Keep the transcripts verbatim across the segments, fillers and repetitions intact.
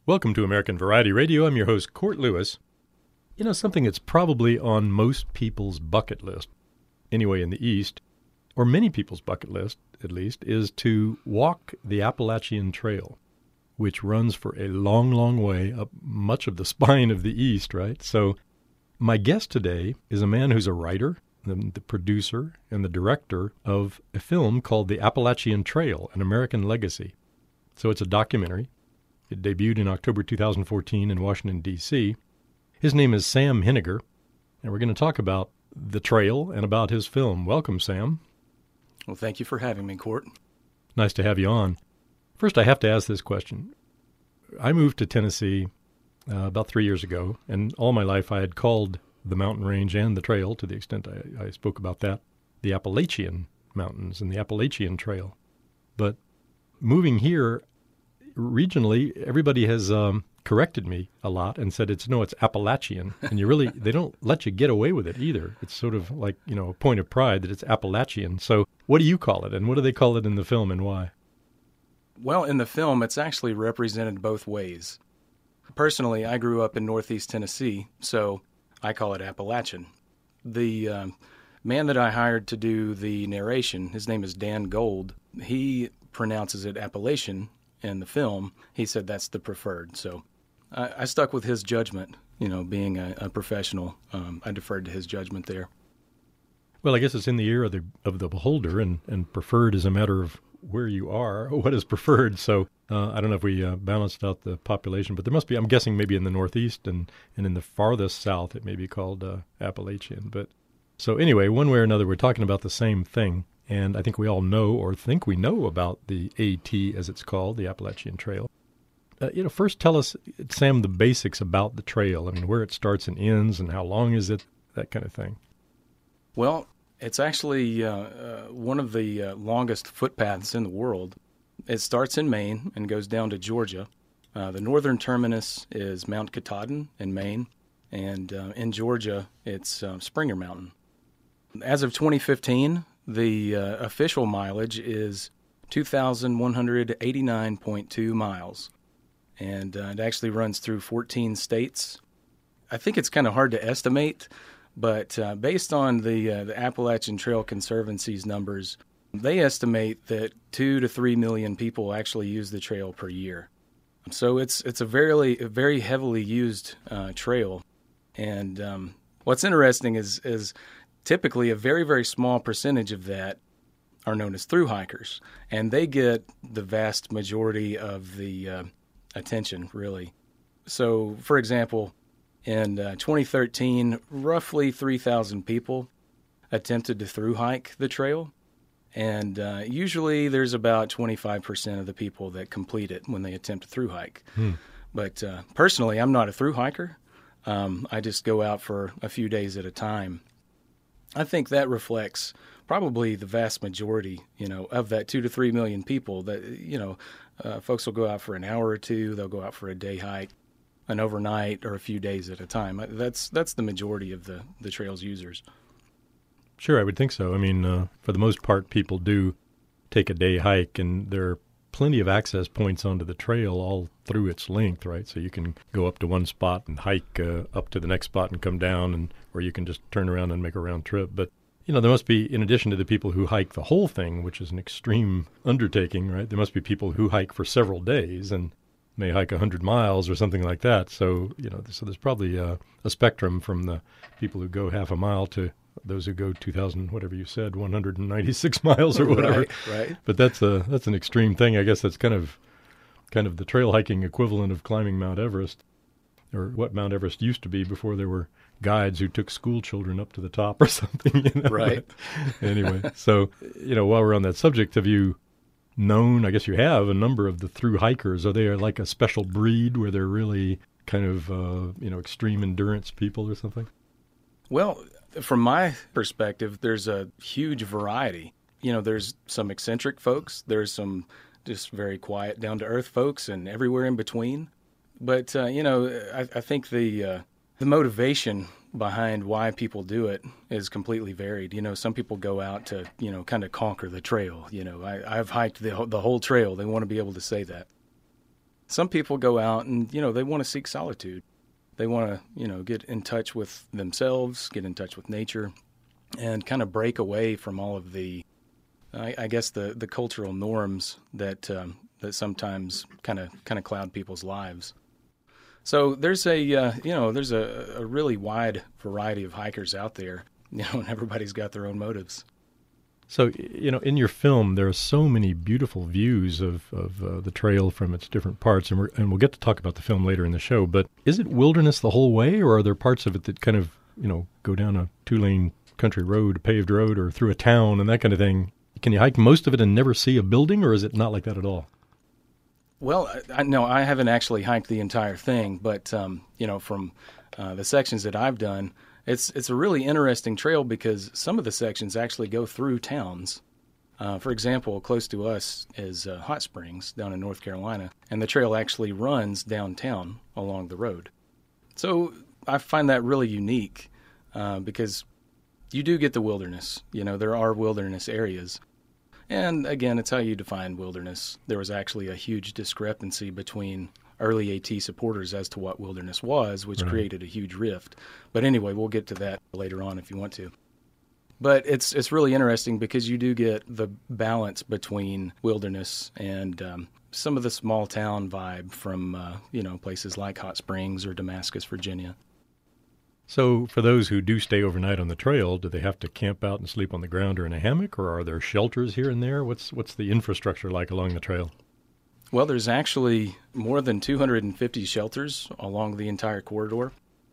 Welcome to American Variety Radio. I'm your host, Court Lewis. You know, something that's probably on most people's bucket list, anyway in the East, or many people's bucket list, at least, is to walk the Appalachian Trail, which runs for a long, long way up much of the spine of the East, right? So my guest today is a man who's a writer, the, the producer, and the director of a film called The Appalachian Trail, An American Legacy. So it's a documentary. It debuted in October two thousand fourteen in Washington, D C His name is Sam Henniger, and we're going to talk about the trail and about his film. Welcome, Sam. Well, thank you for having me, Court. Nice to have you on. First, I have to ask this question. I moved to Tennessee uh, about three years ago, and all my life I had called the mountain range and the trail, to the extent I, I spoke about that, the Appalachian Mountains and the Appalachian Trail. But moving here, regionally, everybody has um, corrected me a lot and said it's no, it's Appalachian, and you really they don't let you get away with it either. It's sort of like, you know, a point of pride that it's Appalachian. So, what do you call it, and what do they call it in the film, and why? Well, in the film, it's actually represented both ways. Personally, I grew up in Northeast Tennessee, so I call it Appalachian. The um, man that I hired to do the narration, his name is Dan Gold. He pronounces it Appalachian. In the film, he said that's the preferred. So I, I stuck with his judgment, you know, being a, a professional. Um, I deferred to his judgment there. Well, I guess it's in the ear of the of the beholder, and, and preferred is a matter of where you are, what is preferred. So uh, I don't know if we uh, balanced out the population, but there must be, I'm guessing maybe in the Northeast and, and in the farthest south, it may be called uh, Appalachian. But so anyway, one way or another, we're talking about the same thing. And I think we all know or think we know about the AT, as it's called, the Appalachian Trail. Uh, you know, first tell us, Sam, the basics about the trail. I mean, where it starts and ends and how long is it, that kind of thing. Well, it's actually uh, uh, one of the uh, longest footpaths in the world. It starts in Maine and goes down to Georgia. Uh, the northern terminus is Mount Katahdin in Maine, and uh, in Georgia, it's uh, Springer Mountain. As of twenty fifteen, the uh, official mileage is two thousand one hundred eighty-nine point two miles, and uh, it actually runs through fourteen states. I think it's kind of hard to estimate, but uh, based on the, uh, the Appalachian Trail Conservancy's numbers, they estimate that two to three million people actually use the trail per year. So it's it's a very, a very heavily used uh, trail, and um, what's interesting is is typically, a very, very small percentage of that are known as thru hikers, and they get the vast majority of the uh, attention, really. So, for example, in uh, twenty thirteen, roughly three thousand people attempted to thru hike the trail, and uh, usually there's about twenty-five percent of the people that complete it when they attempt to thru hike. Hmm. But uh, personally, I'm not a thru hiker. Um, I just go out for a few days at a time. I think that reflects probably the vast majority, you know, of that two to three million people that, you know, uh, folks will go out for an hour or two. They'll go out for a day hike, an overnight, or a few days at a time. That's that's the majority of the, the trail's users. Sure, I would think so. I mean, uh, for the most part, people do take a day hike, and there are plenty of access points onto the trail all through its length, right? So you can go up to one spot and hike uh, up to the next spot and come down, and or you can just turn around and make a round trip. But, you know, there must be, in addition to the people who hike the whole thing, which is an extreme undertaking, right? There must be people who hike for several days and may hike one hundred miles or something like that. So, you know, so there's probably uh, a spectrum from the people who go half a mile to those who go two thousand, whatever you said, one hundred ninety-six miles or whatever. Right, right. But that's a that's an extreme thing. I guess that's kind of kind of the trail hiking equivalent of climbing Mount Everest, or what Mount Everest used to be before there were guides who took school children up to the top or something. You know? Right. Anyway, so, you know, while we're on that subject, have you known, I guess you have, a number of the thru hikers? Are they like a special breed where they're really kind of, uh, you know, extreme endurance people or something? Well, from my perspective, there's a huge variety. You know, there's some eccentric folks. There's some just very quiet, down-to-earth folks, and everywhere in between. But, uh, you know, I, I think the uh, the motivation behind why people do it is completely varied. You know, some people go out to, you know, kind of conquer the trail. You know, I, I've hiked the, the whole trail. They want to be able to say that. Some people go out and, you know, they want to seek solitude. They want to, you know, get in touch with themselves, get in touch with nature, and kind of break away from all of the, I, I guess, the, the cultural norms that um, that sometimes kind of kind of cloud people's lives. So there's a, uh, you know, there's a, a really wide variety of hikers out there, you know, and everybody's got their own motives. So, you know, in your film, there are so many beautiful views of, of uh, the trail from its different parts, and, we're, and we'll get to talk about the film later in the show, but is it wilderness the whole way, or are there parts of it that kind of, you know, go down a two-lane country road, a paved road, or through a town and that kind of thing? Can you hike most of it and never see a building, or is it not like that at all? Well, I, no, I haven't actually hiked the entire thing, but, um, you know, from uh, the sections that I've done, It's it's a really interesting trail because some of the sections actually go through towns. Uh, for example, close to us is uh, Hot Springs down in North Carolina, and the trail actually runs downtown along the road. So I find that really unique uh, because you do get the wilderness. You know, there are wilderness areas. And again, it's how you define wilderness. There was actually a huge discrepancy between early AT supporters as to what wilderness was, which right. created a huge rift. But anyway, we'll get to that later on if you want to. But it's it's really interesting because you do get the balance between wilderness and um, some of the small town vibe from uh, you know places like Hot Springs or Damascus, Virginia. So for those who do stay overnight on the trail, do they have to camp out and sleep on the ground or in a hammock, or are there shelters here and there? What's what's the infrastructure like along the trail? Well, there's actually more than two hundred fifty shelters along the entire corridor,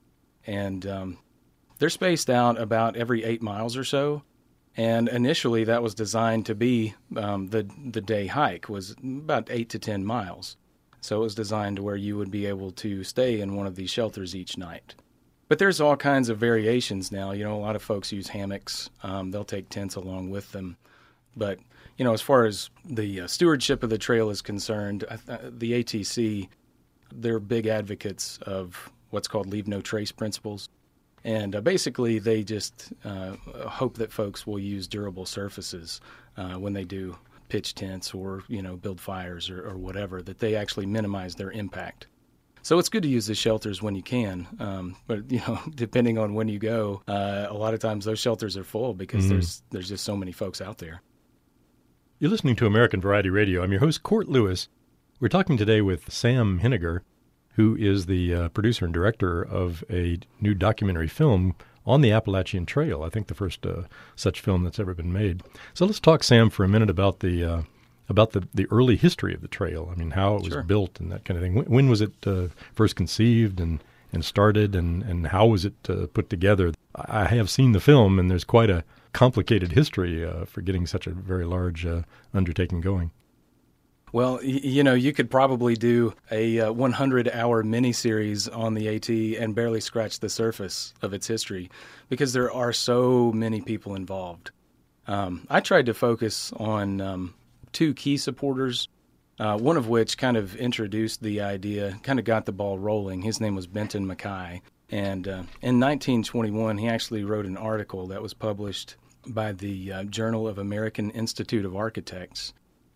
and um, they're spaced out about every eight miles or so. And initially, that was designed to be um, the the day hike was about eight to ten miles. So it was designed to where you would be able to stay in one of these shelters each night. But there's all kinds of variations now. You know, a lot of folks use hammocks. Um, they'll take tents along with them. But, you know, as far as the uh, stewardship of the trail is concerned, uh, the A T C, they're big advocates of what's called leave no trace principles. And uh, basically, they just uh, hope that folks will use durable surfaces uh, when they do pitch tents or, you know, build fires or, or whatever, that they actually minimize their impact. So it's good to use the shelters when you can, um, but, you know, depending on when you go, uh, a lot of times those shelters are full because mm-hmm. there's there's just so many folks out there. You're listening to American Variety Radio. I'm your host, Court Lewis. We're talking today with Sam Henniger, who is the uh, producer and director of a new documentary film on the Appalachian Trail, I think the first uh, such film that's ever been made. So let's talk, Sam, for a minute about the uh, about the, the early history of the trail. I mean, how it was Sure. built and that kind of thing. When, when was it uh, first conceived and, and started, and, and how was it uh, put together? I have seen the film, and there's quite a complicated history uh, for getting such a very large uh, undertaking going. Well, y- you know, you could probably do a uh, one hundred hour miniseries on the AT and barely scratch the surface of its history because there are so many people involved. Um, I tried to focus on um, two key supporters, uh, one of which kind of introduced the idea, kind of got the ball rolling. His name was Benton MacKaye. And uh, in nineteen twenty-one, he actually wrote an article that was published by the uh, Journal of American Institute of Architects.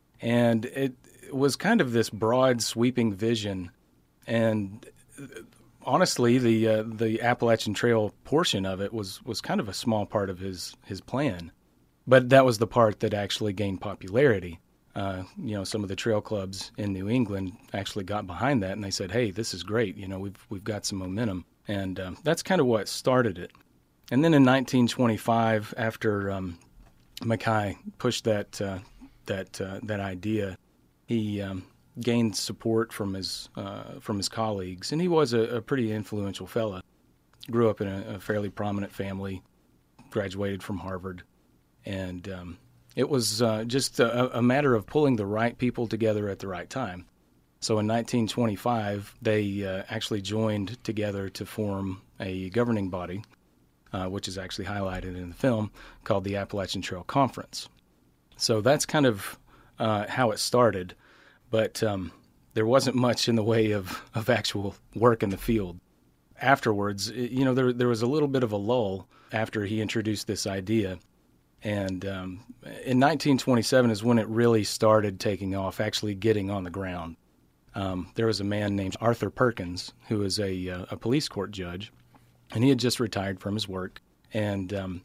And it was kind of this broad, sweeping vision. And honestly, the uh, the Appalachian Trail portion of it was, was kind of a small part of his, his plan. But that was the part that actually gained popularity. Uh, you know, some of the trail clubs in New England actually got behind that, and they said, "Hey, this is great. You know, we've we've got some momentum." And um, that's kind of what started it. And then in nineteen twenty-five, after um, MacKaye pushed that uh, that uh, that idea, he um, gained support from his uh, from his colleagues, and he was a, a pretty influential fella. Grew up in a, a fairly prominent family, graduated from Harvard, and um, it was uh, just a, a matter of pulling the right people together at the right time. So in nineteen twenty-five, they uh, actually joined together to form a governing body, uh, which is actually highlighted in the film, called the Appalachian Trail Conference. So that's kind of uh, how it started, but um, there wasn't much in the way of, of actual work in the field. Afterwards, you know, there there was a little bit of a lull after he introduced this idea. And um, in nineteen twenty-seven is when it really started taking off, actually getting on the ground. um, there was a man named Arthur Perkins who was a, uh, a police court judge, and he had just retired from his work. And um,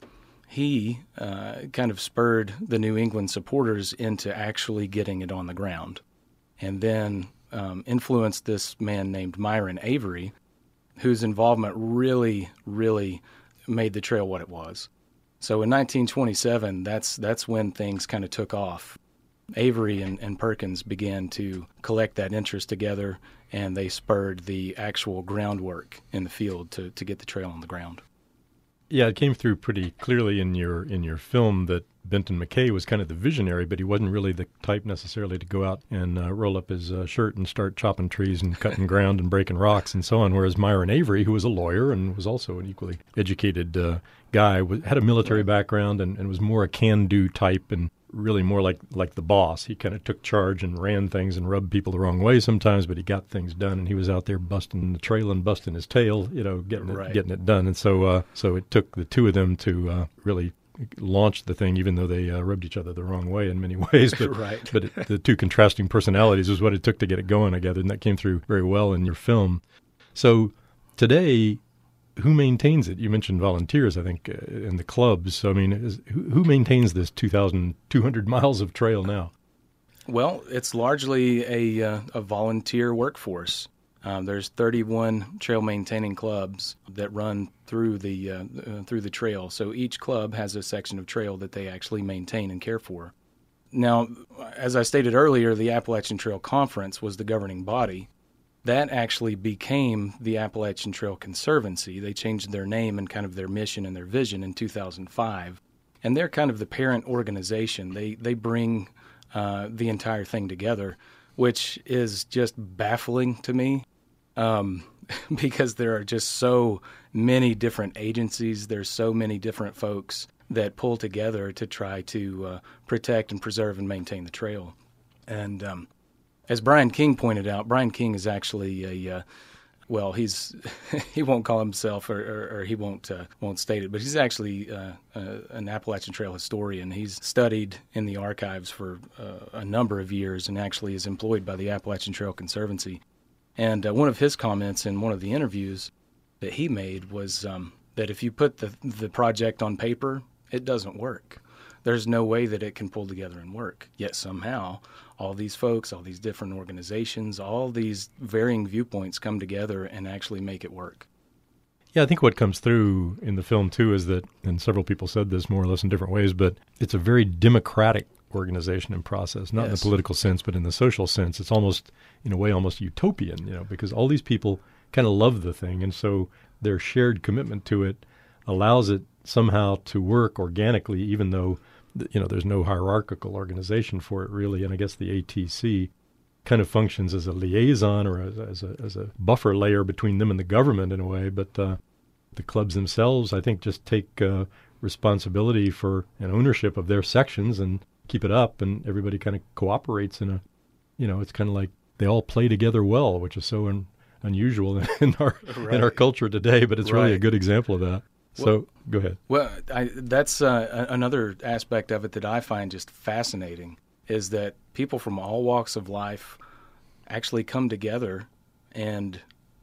he uh, kind of spurred the New England supporters into actually getting it on the ground, and then um, influenced this man named Myron Avery, whose involvement really, really made the trail what it was. So in nineteen twenty-seven, that's that's when things kind of took off. Avery and, and Perkins began to collect that interest together, and they spurred the actual groundwork in the field to, to get the trail on the ground. Yeah, it came through pretty clearly in your in your film that Benton MacKaye was kind of the visionary, but he wasn't really the type necessarily to go out and uh, roll up his uh, shirt and start chopping trees and cutting ground and breaking rocks and so on, whereas Myron Avery, who was a lawyer and was also an equally educated uh, guy, was, had a military background and, and was more a can-do type and really more like, like the boss. He kind of took charge and ran things and rubbed people the wrong way sometimes, but he got things done, and he was out there busting the trail and busting his tail, you know, getting it, right. getting it done. And so uh, so it took the two of them to uh, really launch the thing, even though they uh, rubbed each other the wrong way in many ways. But, right. but it, the two contrasting personalities was what it took to get it going, I gathered, and that came through very well in your film. So today, who maintains it? You mentioned volunteers, I think, uh, in the clubs. So, I mean, is, who, who maintains this two thousand two hundred miles of trail now? Well, it's largely a, uh, a volunteer workforce. Um, there's thirty-one trail maintaining clubs that run through the uh, uh, through the trail. So each club has a section of trail that they actually maintain and care for. Now, as I stated earlier, the Appalachian Trail Conference was the governing body. That actually became the Appalachian Trail Conservancy. They changed their name and kind of their mission and their vision in two thousand five. And they're kind of the parent organization. They, they bring uh, the entire thing together, which is just baffling to me um, because there are just so many different agencies. There's so many different folks that pull together to try to uh, protect and preserve and maintain the trail. And um, as Brian King pointed out, Brian King is actually a, uh, well, he's he won't call himself or, or, or he won't uh, won't state it, but he's actually uh, uh, an Appalachian Trail historian. He's studied in the archives for uh, a number of years and actually is employed by the Appalachian Trail Conservancy. And uh, one of his comments in one of the interviews that he made was um, that if you put the the project on paper, it doesn't work. There's no way that it can pull together and work. Yet somehow, all these folks, all these different organizations, all these varying viewpoints come together and actually make it work. Yeah, I think what comes through in the film, too, is that, and several people said this more or less in different ways, but it's a very democratic organization and process, not yes. in the political sense, but in the social sense. It's almost, in a way, almost utopian, you know, because all these people kind of love the thing, and so their shared commitment to it allows it somehow to work organically, even though, you know, there's no hierarchical organization for it really. And I guess the A T C kind of functions as a liaison or as, as a as a buffer layer between them and the government in a way. But uh, the clubs themselves, I think, just take uh, responsibility for and ownership of their sections and keep it up, and everybody kind of cooperates in a, you know, it's kind of like they all play together well, which is so un, unusual in our right. in our culture today. But it's right. really a good example of that. So well, go ahead. Well, I, that's uh, another aspect of it that I find just fascinating is that people from all walks of life actually come together and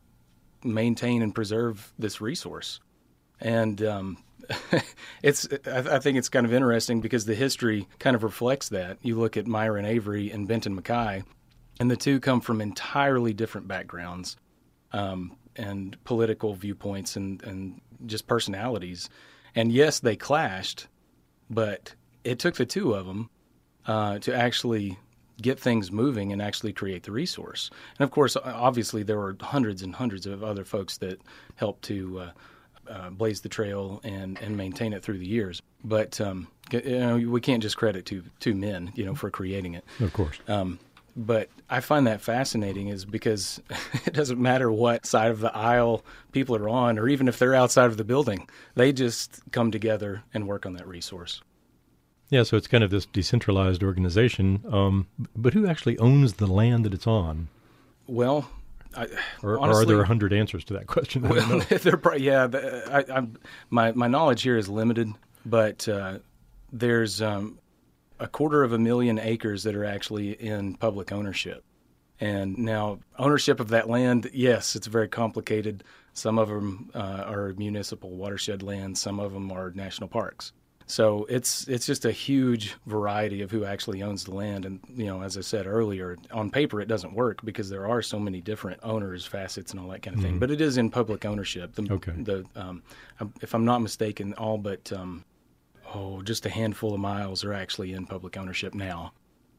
maintain and preserve this resource. And um, it's I, I think it's kind of interesting because the history kind of reflects that. You look at Myron Avery and Benton MacKaye, and the two come from entirely different backgrounds um, and political viewpoints and, and just personalities. And yes, they clashed, but it took the two of them uh, to actually get things moving and actually create the resource. And of course, obviously, there were hundreds and hundreds of other folks that helped to uh, uh, blaze the trail and, and maintain it through the years. But um, you know, we can't just credit two two men, you know, for creating it. Of course. Um, But I find that fascinating is because it doesn't matter what side of the aisle people are on, or even if they're outside of the building, they just come together and work on that resource. Yeah, so it's kind of this decentralized organization. Um, but who actually owns the land that it's on? Well, I, or, honestly, or are there a hundred answers to that question? I well, they're, yeah, I, I'm, my my knowledge here is limited, but uh, there's um, a quarter of a million acres that are actually in public ownership. And now ownership of that land, yes, it's very complicated. Some of them uh, are municipal watershed lands. Some of them are national parks. So it's it's just a huge variety of who actually owns the land. And, you know, as I said earlier, on paper it doesn't work because there are so many different owners, facets, and all that kind of thing. Mm-hmm. But it is in public ownership. The, Okay. The, um, if I'm not mistaken, all but, um, oh, just a handful of miles are actually in public ownership now.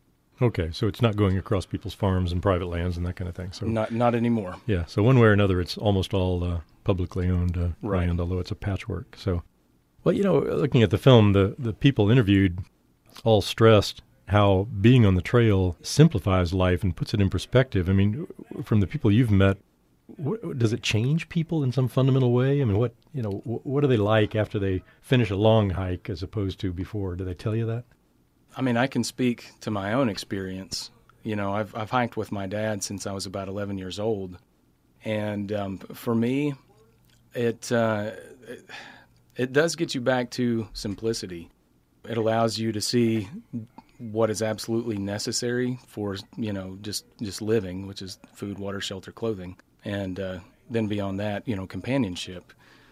Okay, so it's not going across people's farms and private lands and that kind of thing. So Not not anymore. yeah, so one way or another, it's almost all uh, publicly owned uh, Right. land, although it's a patchwork. So, well, you know, looking at the film, the, the people interviewed all stressed how being on the trail simplifies life and puts it in perspective. I mean, from the people you've met, what, does it change people in some fundamental way? I mean, what, you know, what, what are they like after they finish a long hike as opposed to before? Do they tell you that? I mean, I can speak to my own experience. You know, I've I've hiked with my dad since I was about eleven years old, and um, for me, it, uh, it it does get you back to simplicity. It allows you to see what is absolutely necessary for, you know, just just living, which is food, water, shelter, clothing, and uh, then beyond that, you know, companionship.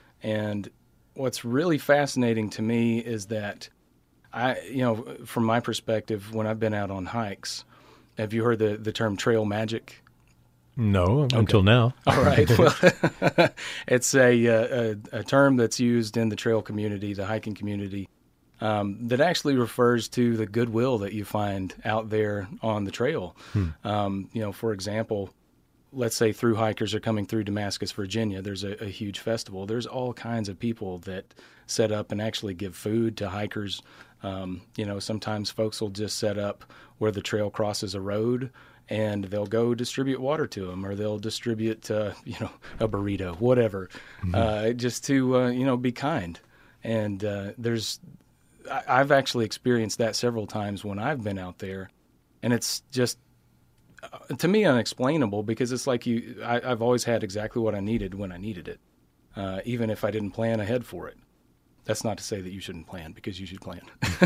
And what's really fascinating to me is that I, you know, from my perspective, when I've been out on hikes, have you heard the, the term trail magic? No, okay. Until now. All right. Well, it's a, a a term that's used in the trail community, the hiking community, um, that actually refers to the goodwill that you find out there on the trail. Hmm. Um, you know, for example, let's say through hikers are coming through Damascus, Virginia. There's a, a huge festival. There's all kinds of people that set up and actually give food to hikers. Um, you know, sometimes folks will just set up where the trail crosses a road, and they'll go distribute water to them, or they'll distribute, uh, you know, a burrito, whatever, mm-hmm. uh, just to, uh, you know, be kind. And uh, there's, I, I've actually experienced that several times when I've been out there, and it's just, uh, to me, unexplainable, because it's like you, I, I've always had exactly what I needed when I needed it, uh, even if I didn't plan ahead for it. That's not to say that you shouldn't plan, because you should plan.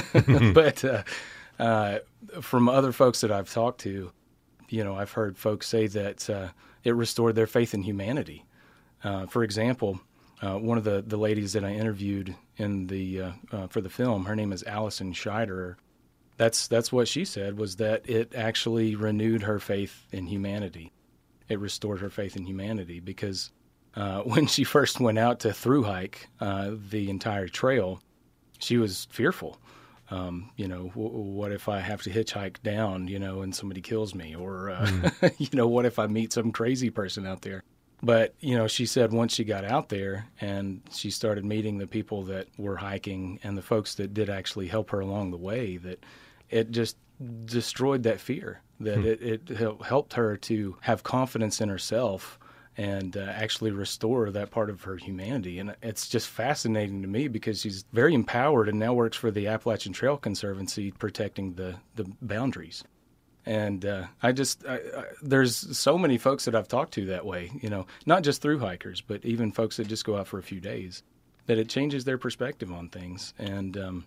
But uh, uh, from other folks that I've talked to, you know, I've heard folks say that uh, it restored their faith in humanity. Uh, for example, uh, one of the, the ladies that I interviewed in the uh, uh, for the film, her name is Allison Scheiderer. That's that's what she said, was that it actually renewed her faith in humanity. It restored her faith in humanity because Uh, when she first went out to through hike uh, the entire trail, she was fearful. Um, you know, w- what if I have to hitchhike down, you know, and somebody kills me? Or, uh, mm. you know, what if I meet some crazy person out there? But, you know, she said once she got out there and she started meeting the people that were hiking and the folks that did actually help her along the way, that it just destroyed that fear, that mm. it, it helped her to have confidence in herself and uh, actually restore that part of her humanity. And it's just fascinating to me because she's very empowered and now works for the Appalachian Trail Conservancy protecting the, the boundaries. And uh, I just, I, I, there's so many folks that I've talked to that way, you know, not just through hikers, but even folks that just go out for a few days, that it changes their perspective on things. And um,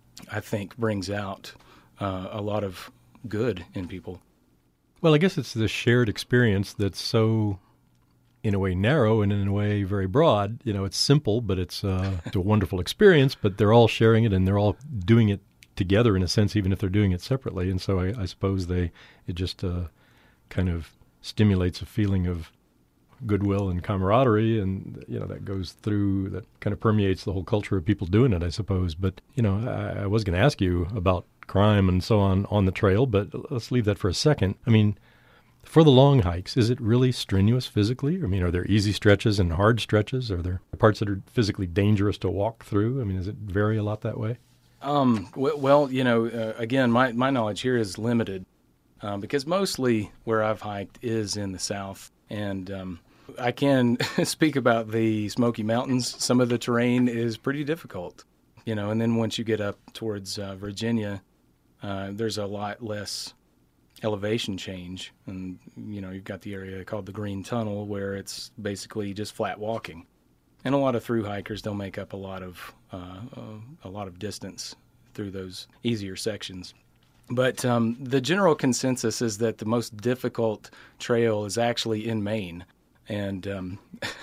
I think brings out uh, a lot of good in people. Well, I guess it's the shared experience that's so, in a way, narrow and in a way very broad. You know, it's simple, but it's, uh, it's a wonderful experience, but they're all sharing it and they're all doing it together in a sense, even if they're doing it separately. And so I, I suppose they, it just uh, kind of stimulates a feeling of goodwill and camaraderie, and, you know, that goes through, that kind of permeates the whole culture of people doing it, I suppose. But, you know, I, I was going to ask you about crime and so on on the trail, but let's leave that for a second. I mean, for the long hikes, is it really strenuous physically? I mean, are there easy stretches and hard stretches? Are there parts that are physically dangerous to walk through? I mean, does it vary a lot that way? Um, w- well, you know, uh, again, my, my knowledge here is limited um, because mostly where I've hiked is in the South. And um, I can speak about the Smoky Mountains. Some of the terrain is pretty difficult, you know, and then once you get up towards uh, Virginia, uh, there's a lot less elevation change. And, you know, you've got the area called the Green Tunnel where it's basically just flat walking. And a lot of through hikers, they'll make up a lot of uh, uh, a lot of distance through those easier sections. But um, the general consensus is that the most difficult trail is actually in Maine. And um,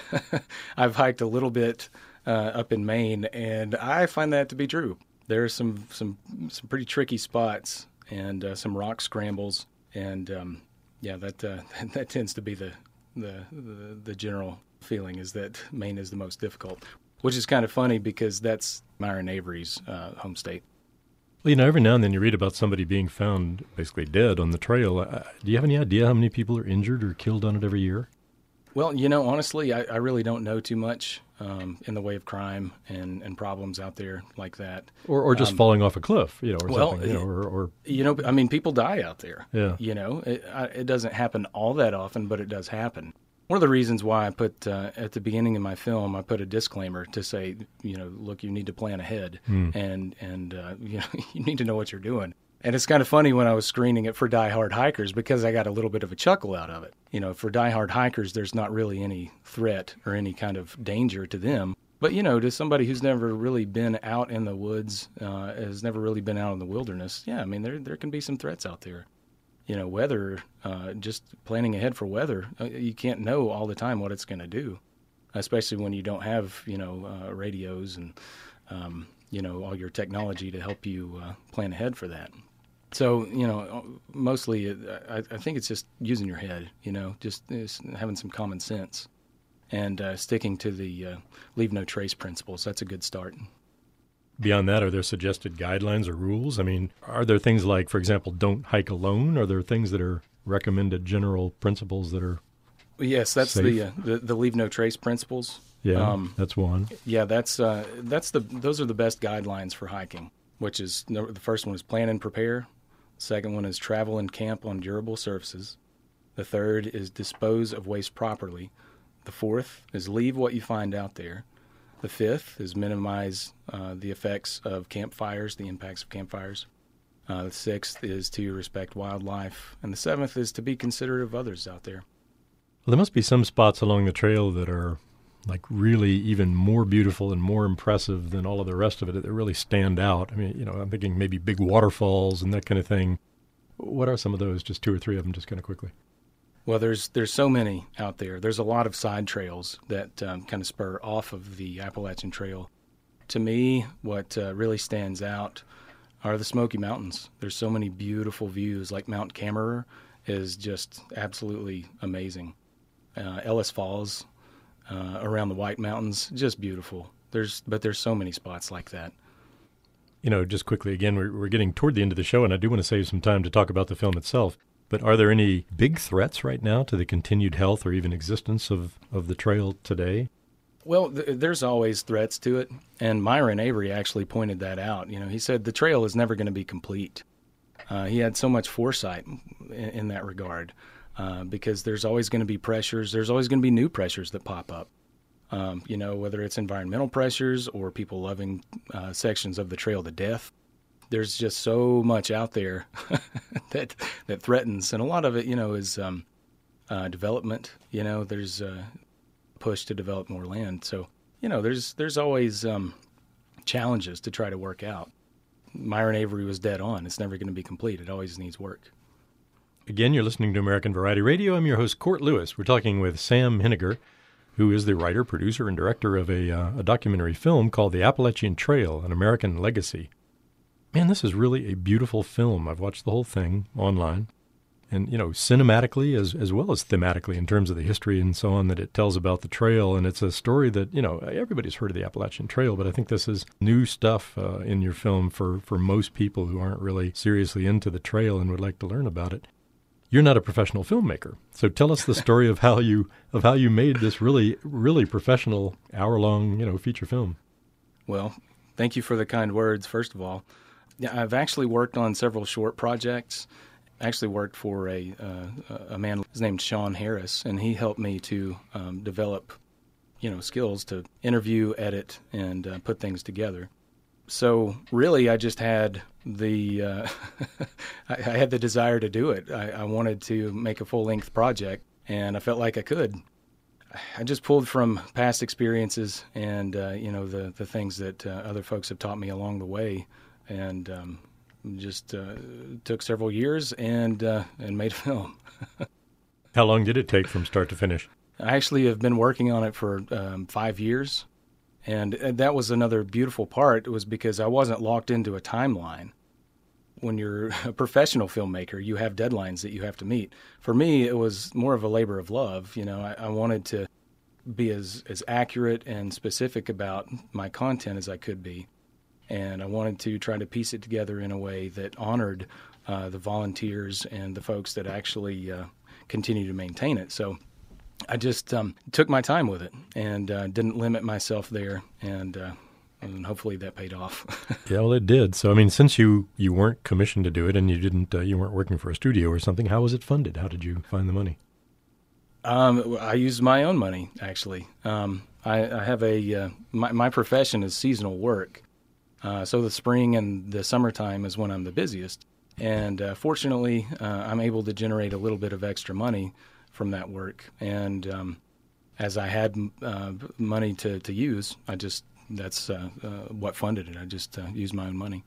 I've hiked a little bit uh, up in Maine, and I find that to be true. There are some some, some pretty tricky spots and uh, some rock scrambles. And um, yeah, that uh, that tends to be the, the the the general feeling, is that Maine is the most difficult, which is kind of funny because that's Myron Avery's uh, home state. Well, you know, every now and then you read about somebody being found basically dead on the trail. Uh, do you have any idea how many people are injured or killed on it every year? Well, you know, honestly, I, I really don't know too much um, in the way of crime and, and problems out there like that. Or or just um, falling off a cliff, you know, or well, something, you know, or, or... You know, I mean, people die out there. Yeah. You know, it, I, it doesn't happen all that often, but it does happen. One of the reasons why I put, uh, at the beginning of my film, I put a disclaimer to say, you know, look, you need to plan ahead, mm. and, and uh, you know, you need to know what you're doing. And it's kind of funny when I was screening it for Die Hard hikers, because I got a little bit of a chuckle out of it. You know, for Die Hard hikers, there's not really any threat or any kind of danger to them. But, you know, to somebody who's never really been out in the woods, uh, has never really been out in the wilderness, yeah, I mean, there there can be some threats out there. You know, weather, uh, just planning ahead for weather, uh, you can't know all the time what it's going to do, especially when you don't have, you know, uh, radios and, um, you know, all your technology to help you uh, plan ahead for that. So, you know, mostly I, I think it's just using your head, you know, just, just having some common sense and uh, sticking to the uh, leave no trace principles. That's a good start. Beyond that, are there suggested guidelines or rules? I mean, are there things like, for example, don't hike alone? Are there things that are recommended general principles that are Yes, that's safe? the, uh, the the leave no trace principles. Yeah, um, that's one. Yeah, that's uh, that's the those are the best guidelines for hiking. Which is the first one is plan and prepare. The second one is travel and camp on durable surfaces. The third is dispose of waste properly. The fourth is leave what you find out there. The fifth is minimize uh, the effects of campfires, the impacts of campfires. Uh, the sixth is to respect wildlife. And the seventh is to be considerate of others out there. Well, there must be some spots along the trail that are like really even more beautiful and more impressive than all of the rest of it, that really stand out. I mean, you know, I'm thinking maybe big waterfalls and that kind of thing. What are some of those? Just two or three of them, just kind of quickly. Well, there's there's so many out there. There's a lot of side trails that um, kind of spur off of the Appalachian Trail. To me, what uh, really stands out are the Smoky Mountains. There's so many beautiful views. Like Mount Camerer is just absolutely amazing. Uh, Ellis Falls uh, around the White Mountains, just beautiful. There's but there's so many spots like that. You know, just quickly again, we're, we're getting toward the end of the show, and I do want to save some time to talk about the film itself. But are there any big threats right now to the continued health or even existence of, of the trail today? Well, th- there's always threats to it, and Myron Avery actually pointed that out. You know, he said the trail is never going to be complete. Uh, he had so much foresight in, in that regard, uh, because there's always going to be pressures. There's always going to be new pressures that pop up. Um, you know, whether it's environmental pressures or people loving uh, sections of the trail to death. There's just so much out there that that threatens, and a lot of it, you know, is um, uh, development. You know, there's a push to develop more land. So, you know, there's there's always um, challenges to try to work out. Myron Avery was dead on. It's never going to be complete. It always needs work. Again, you're listening to American Variety Radio. I'm your host, Court Lewis. We're talking with Sam Henniger, who is the writer, producer, and director of a, uh, a documentary film called The Appalachian Trail, An American Legacy. Man, this is really a beautiful film. I've watched the whole thing online. And, you know, cinematically as as well as thematically in terms of the history and so on that it tells about the trail. And it's a story that, you know, everybody's heard of the Appalachian Trail, but I think this is new stuff uh, in your film for, for most people who aren't really seriously into the trail and would like to learn about it. You're not a professional filmmaker, so tell us the story of how you of how you made this really, really professional hour-long, you know, feature film. Well, thank you for the kind words, first of all. Yeah, I've actually worked on several short projects. I actually worked for a uh, a man, his name's Sean Harris, and he helped me to um, develop, you know, skills to interview, edit, and uh, put things together. So really, I just had the uh, I, I had the desire to do it. I, I wanted to make a full-length project, and I felt like I could. I just pulled from past experiences and uh, you know the the things that uh, other folks have taught me along the way. And um, just uh, took several years and uh, and made a film. How long did it take from start to finish? I actually have been working on it for um, five years, and that was another beautiful part. It was because I wasn't locked into a timeline. When you're a professional filmmaker, you have deadlines that you have to meet. For me, it was more of a labor of love. You know, I, I wanted to be as, as accurate and specific about my content as I could be, and I wanted to try to piece it together in a way that honored uh, the volunteers and the folks that actually uh, continue to maintain it. So I just um, took my time with it and uh, didn't limit myself there, and, uh, and hopefully that paid off. Yeah, well, it did. So, I mean, since you, you weren't commissioned to do it and you didn't uh, you weren't working for a studio or something, how was it funded? How did you find the money? Um, I used my own money, actually. Um, I, I have a uh, my, my profession is seasonal work, uh, so the spring and the summertime is when I'm the busiest. And uh, fortunately, uh, I'm able to generate a little bit of extra money from that work, and um, as I had uh, money to, to use, I just that's uh, uh, what funded it. I just uh, used my own money.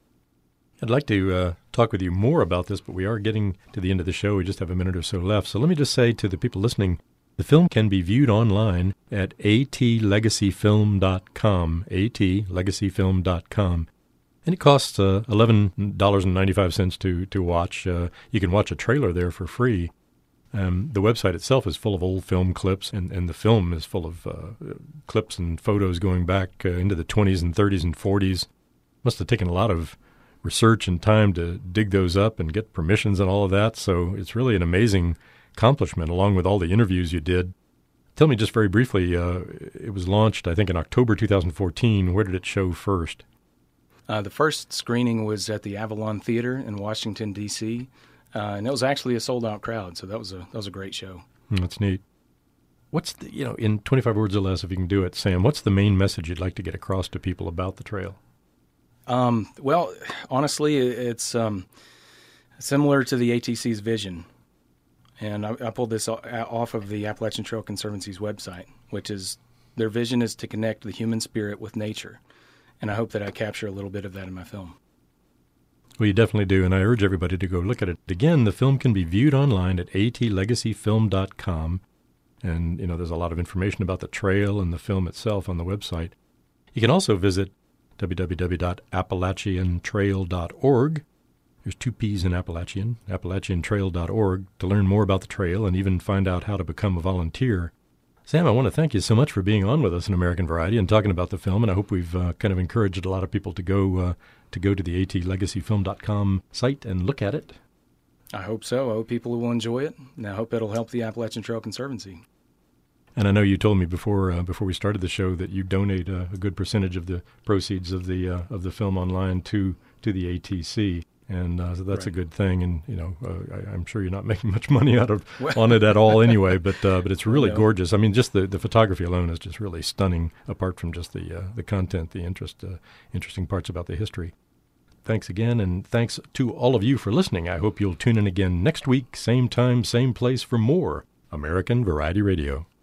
I'd like to uh, talk with you more about this, but we are getting to the end of the show. We just have a minute or so left. So let me just say to the people listening, the film can be viewed online at a t legacy film dot com, a t legacy film dot com. And it costs uh, eleven dollars and ninety-five cents to, to watch. Uh, you can watch a trailer there for free. Um, the website itself is full of old film clips, and, and the film is full of uh, clips and photos going back uh, into the twenties and thirties and forties. Must have taken a lot of research and time to dig those up and get permissions and all of that. So it's really an amazing accomplishment, along with all the interviews you did. Tell me just very briefly, uh, it was launched, I think, in October two thousand fourteen. Where did it show first? Uh, the first screening was at the Avalon Theater in Washington, D C, uh, and it was actually a sold-out crowd, so that was a that was a great show. Mm, that's neat. What's the, you know, in twenty-five words or less, if you can do it, Sam, what's the main message you'd like to get across to people about the trail? Um, well, honestly, it's um, similar to the A T C's vision, and I, I pulled this off of the Appalachian Trail Conservancy's website, which is their vision is to connect the human spirit with nature. And I hope that I capture a little bit of that in my film. Well, you definitely do, and I urge everybody to go look at it. Again, the film can be viewed online at a t legacy film dot com, and you know there's a lot of information about the trail and the film itself on the website. You can also visit w w w dot appalachian trail dot org. There's two P's in Appalachian, appalachian trail dot org, to learn more about the trail and even find out how to become a volunteer. Sam, I want to thank you so much for being on with us in American Variety and talking about the film, and I hope we've uh, kind of encouraged a lot of people to go uh, to go to the a t legacy film dot com site and look at it. I hope so. I hope people will enjoy it, and I hope it'll help the Appalachian Trail Conservancy. And I know you told me before uh, before we started the show that you donate uh, a good percentage of the proceeds of the uh, of the film online to to the A T C. And uh, so that's right. A good thing, and you know, uh, I, I'm sure you're not making much money out of on it at all, anyway. But uh, but it's really no. gorgeous. I mean, just the, the photography alone is just really stunning. Apart from just the uh, the content, the interest, uh, interesting parts about the history. Thanks again, and thanks to all of you for listening. I hope you'll tune in again next week, same time, same place, for more American Variety Radio.